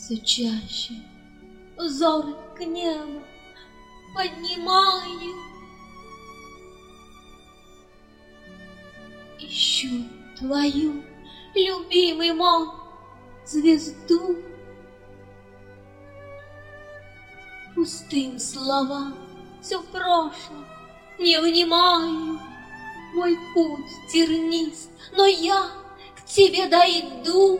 Все чаще взоры к небу поднимаю, ищу твою, любимый мой, звезду. Пустым словам все в прошлом не внимаю. Мой путь тернист, но я к тебе дойду.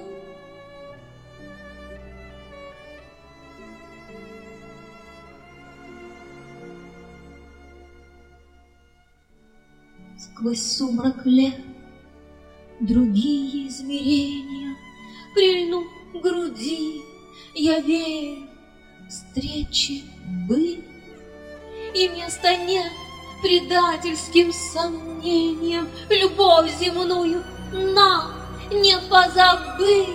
Сквозь сумрак лет другие измерения, прильну к груди, я верю, встречи быть, и места нет предательским сомнениям, любовь земную нам не позабыть.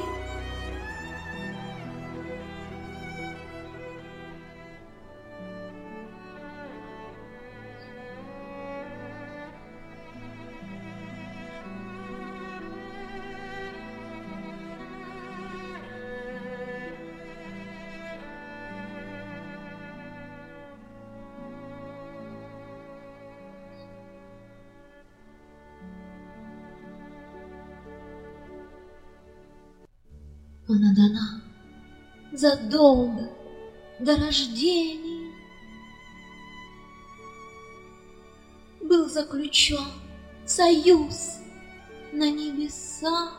Она дана задолго до рождения. Был заключен союз на небесах.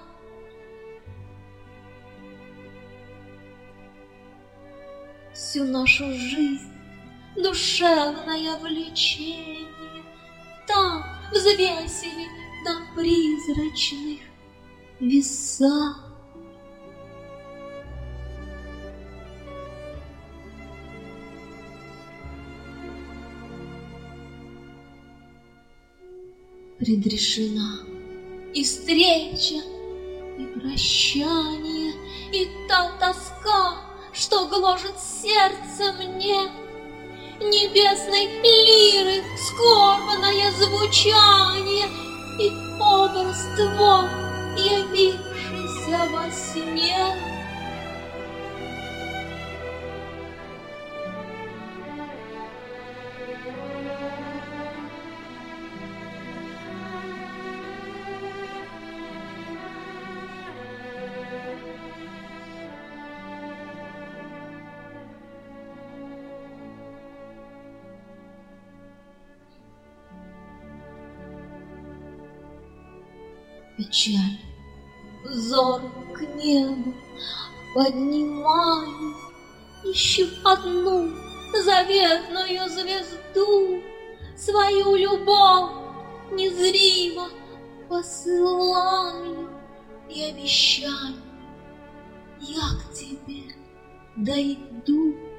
Всю нашу жизнь душевное влечение там взвесили на призрачных весах. Предрешена и встреча, и прощание, и та тоска, что гложет сердце мне. Небесной лиры скорбное звучание и образ твой, явившийся во сне. Печаль, взор к небу поднимаю, ищу одну заветную звезду, свою любовь незримо посылаю и обещаю, я к тебе дойду.